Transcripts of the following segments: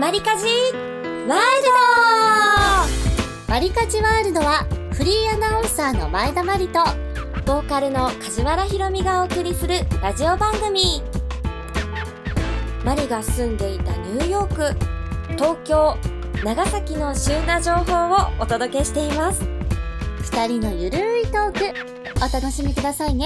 マリカジワールド。マリカジワールドはフリーアナウンサーの前田真理とボーカルの梶原ひろみがお送りするラジオ番組。マリが住んでいたニューヨーク、東京、長崎の旬な情報をお届けしています。二人のゆるいトーク、お楽しみくださいね。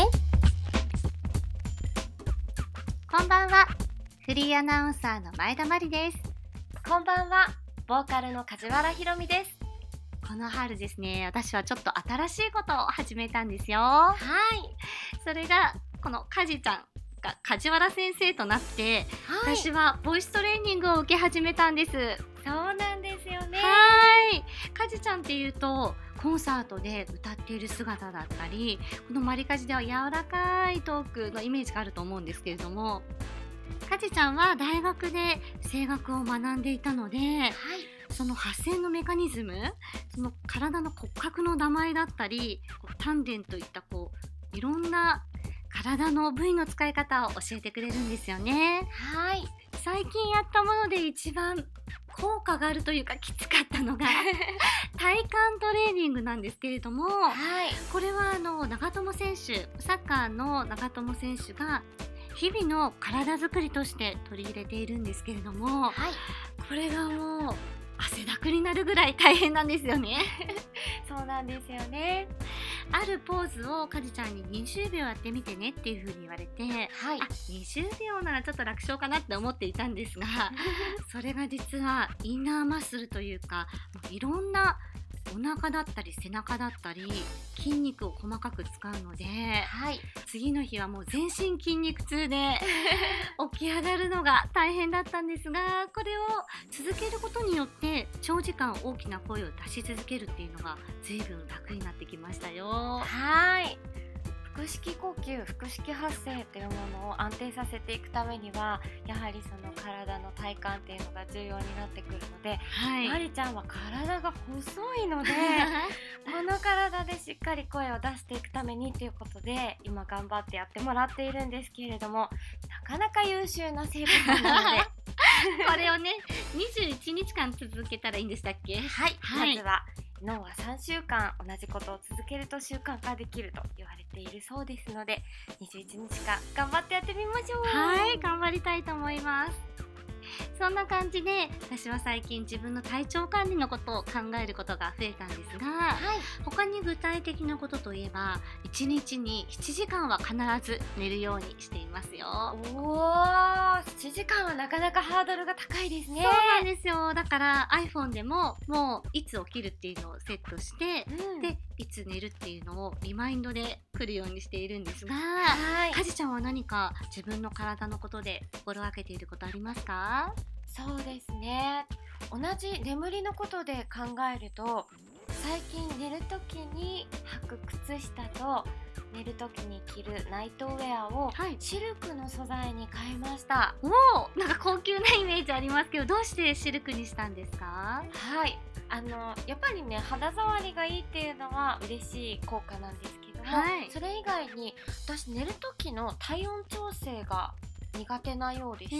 こんばんは、フリーアナウンサーの前田真理です。 こんばんは、ボーカルの梶原ひろみです。 この春ですね、私はちょっと新しいことを始めたんですよ。 はい。 それがこの梶ちゃんが梶原先生となって、 はい、 私はボイストレーニングを受け始めたんです。 そうなんですよね。 はい。梶ちゃんっていうとコンサートで歌っている姿だったり、このマリカジでは柔らかいトークのイメージがあると思うんですけれども、梶ちゃんは大学で声楽を学んでいたので、 はい、 その発声のメカニズム、その体の骨格の名前だったり、丹田といったいろんな体の部位の使い方を教えてくれるんですよね。 はい。 最近やったもので一番効果があるというかきつかったのが体幹トレーニングなんですけれども、 はい、 これは長友選手、サッカーの長友選手が日々の体作りとして取り入れているんですけれども、 はい、 これがもう汗だくになるぐらい大変なんですよね。 そうなんですよね。 あるポーズを梶ちゃんに20秒やってみてねっていう風に言われて、 はい、 20秒ならちょっと楽勝かなって思っていたんですがそれが実はインナーマッスルというか、いろんなお腹だったり背中だったり筋肉を細かく使うので、 はい、 次の日はもう全身筋肉痛で起き上がるのが大変だったんですが、これを続けることによって長時間大きな声を出し続けるっていうのが随分楽になってきましたよ。 はい。腹式呼吸、腹式発声というものを安定させていくためには、やはりその体の体幹っていうのが重要になってくるので、まりちゃんは体が細いのでこの体でしっかり声を出していくためにということで今頑張ってやってもらっているんですけれども、なかなか優秀な生徒さんなのでこれをね、21日間続けたらいいんでしたっけ？ はい、まずは脳は3週間同じことを続けると習慣化できると言われているそうですので、21日間頑張ってやってみましょう。 はい、頑張りたいと思います。そんな感じで私は最近自分の体調管理のことを考えることが増えたんですが、 はい、 他に具体的なことといえば1日に7時間は必ず寝るようにしていますよ。 おー、7時間はなかなかハードルが高いですね。 そうなんですよ。だから iPhone でももういつ起きるっていうのをセットして、でいつ寝るっていうのをリマインドで来るようにしているんですが、 はい、 梶ちゃんは何か自分の体のことで心がけていることありますか？ そうですね。同じ眠りのことで考えると、最近寝るときに履く靴下と寝るときに着るナイトウェアをシルクの素材に変えました。 おー、なんか高級なイメージありますけど、どうしてシルクにしたんですか？ はい、やっぱりね、肌触りがいいっていうのは嬉しい効果なんですけども、 はい、 それ以外に私寝る時の体温調整が苦手なようでして、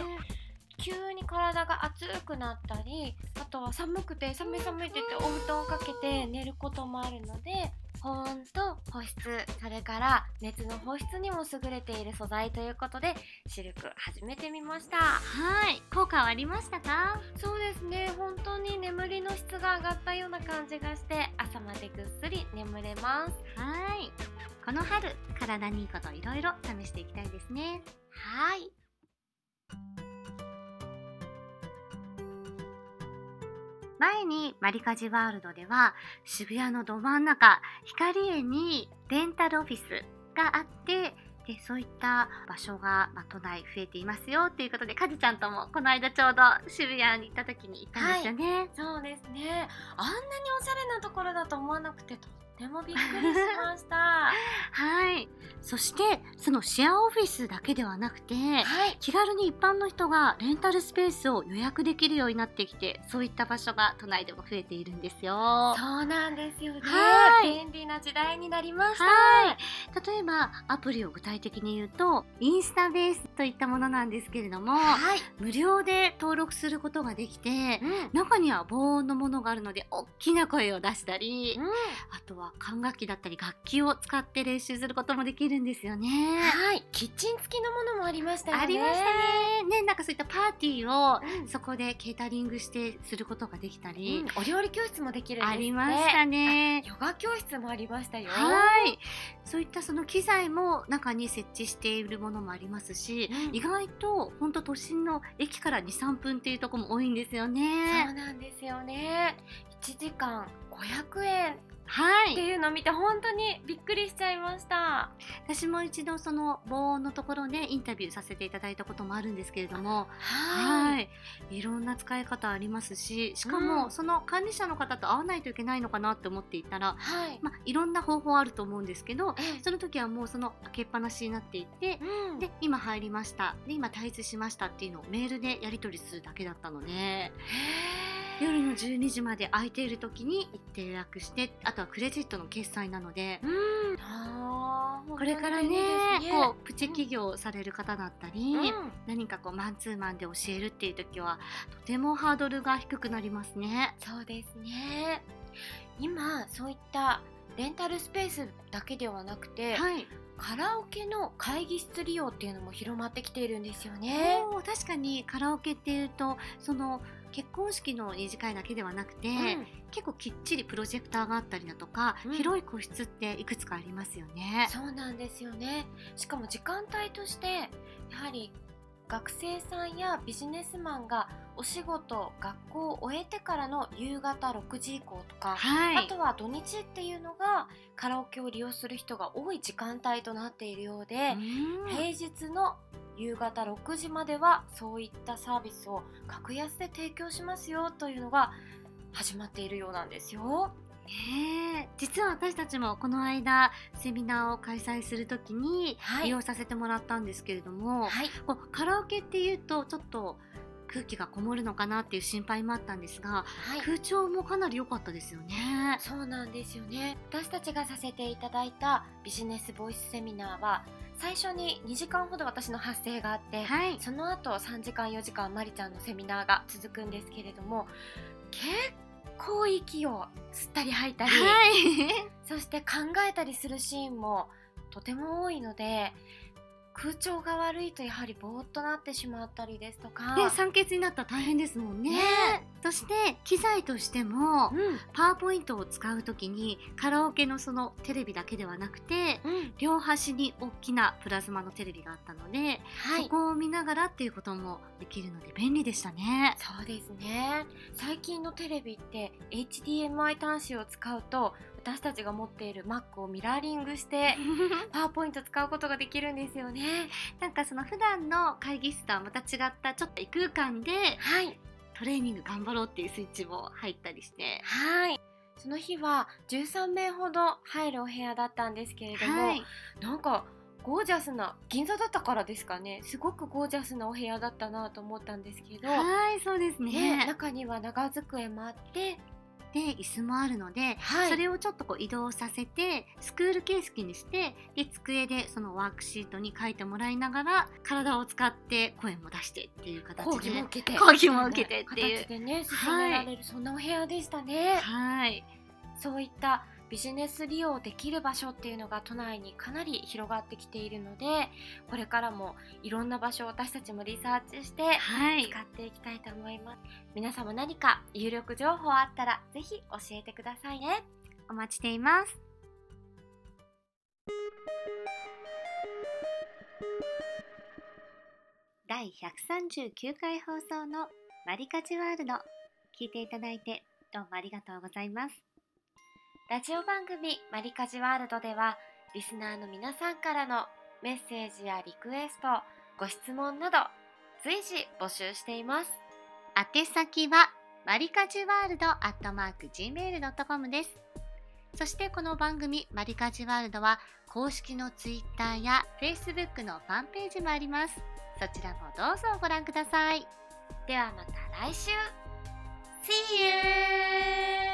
急に体が熱くなったり、あとは寒くて寒い寒いって言ってお布団をかけて寝ることもあるので、保温と保湿、それから熱の放出にも優れている素材ということでシルク始めてみました。 はい、効果はありましたか？ そうですね、本当に眠りの質が上がったような感じがして朝までぐっすり眠れます。 はい、この春体にいいこといろいろ試していきたいですね。 はい。 前にマリカジワールドでは渋谷のど真ん中光栄にレンタルオフィスがあって、でそういった場所が、都内増えていますよっていうことで、梶ちゃんともこの間ちょうど渋谷に行った時に行ったんですよね。 はい、そうですね。あんなにおしゃれなところだと思わなくてとってもびっくりしました。 はい。そしてそのシェアオフィスだけではなくて、 はい、 気軽に一般の人がレンタルスペースを予約できるようになってきて、そういった場所が都内でも増えているんですよ。 そうなんですよね。 はい、 便利な時代になりました。 はい。例えばアプリを具体的に言うと、インスタベースといったものなんですけれども、 はい。 無料で登録することができて、中には防音のものがあるので大きな声を出したり、あとは管楽器だったり楽器を使って練習することもできるんですよね。 はい。キッチン付きのものもありましたよね。 ありましたね。なんかそういったパーティーをそこでケータリングしてすることができたり、 お料理教室もできるんですね。 ありましたね。 ヨガ教室もありましたよ。 はい。そういったその機材も中に設置しているものもありますし、意外と本当都心の駅から2、3分っていうところも多いんですよね。 そうなんですよね。1時間500円ってはい。 いうのを見て本当にびっくりしちゃいました。 私も一度その防音のところでインタビューさせていただいたこともあるんですけれども、はい。いろんな使い方ありますし、しかもその管理者の方と会わないといけないのかなって思っていたら、 はい。 いろんな方法あると思うんですけど、 ええその時はもうその開けっぱなしになっていて、で今入りましたで今退出しましたっていうのをメールでやり取りするだけだったので、夜の12時まで空いている時に行って予約して、あとはクレジットの決済なので、これからねこうプチ起業される方だったり、何かこうマンツーマンで教えるっていう時はとてもハードルが低くなりますね。 そうですね。今そういったレンタルスペースだけではなくて、 はい。 カラオケの会議室利用っていうのも広まってきているんですよね。 確かにカラオケっていうとその結婚式の二次会だけではなくて、結構きっちりプロジェクターがあったりだとか、広い個室っていくつかありますよね。 そうなんですよね。しかも時間帯としてやはり学生さんやビジネスマンがお仕事学校を終えてからの夕方6時以降とか、あとは土日っていうのがカラオケを利用する人が多い時間帯となっているようで、平日の夕方6時まではそういったサービスを格安で提供しますよというのが始まっているようなんですよ。 実は私たちもこの間セミナーを開催するときに利用させてもらったんですけれども、こうカラオケっていうとちょっと空気がこもるのかなっていう心配もあったんですが、空調もかなり良かったですよね。 そうなんですよね。私たちがさせていただいたビジネスボイスセミナーは最初に2時間ほど私の発声があって、その後3時間4時間まりちゃんのセミナーが続くんですけれども、結構息を吸ったり吐いたり、そして考えたりするシーンもとても多いので、空調が悪いとやはりぼーっとなってしまったりですとか、 酸欠になったら大変ですもんね。そして機材としても、パワーポイントを使うときにカラオケのそのテレビだけではなくて、両端に大きなプラズマのテレビがあったので、そこを見ながらっていうこともできるので便利でしたね。 そうですね。最近のテレビって HDMI 端子を使うと私たちが持っている Mac をミラーリングしてパワーポイント使うことができるんですよね。 なんかその普段の会議室とはまた違ったちょっと異空間で、トレーニング頑張ろうっていうスイッチも入ったりして、 その日は13名ほど入るお部屋だったんですけれども、なんかゴージャスな、銀座だったからですかね、すごくゴージャスなお部屋だったなと思ったんですけど、 そうですね。 中には長机もあってで椅子もあるので、それをちょっとこう移動させてスクール形式にして、で机でそのワークシートに書いてもらいながら体を使って声も出してっていう形で講義も受けてっていう形でね進められる、そんなお部屋でしたね。そういったビジネス利用できる場所っていうのが都内にかなり広がってきているので、これからもいろんな場所を私たちもリサーチして使っていきたいと思います。皆様何か有力情報あったらぜひ教えてくださいね。 お待ちしています。第139回放送のマリカジワールド、聞いていただいてどうもありがとうございます。 ラジオ番組マリカジワールドではリスナーの皆さんからのメッセージやリクエスト、ご質問など随時募集しています。 宛先はマリカジワールド@gmail.com です。そしてこの番組マリカジワールドは公式のツイッターや Facebook のファンページもあります。そちらもどうぞご覧ください。 ではまた来週。 See you!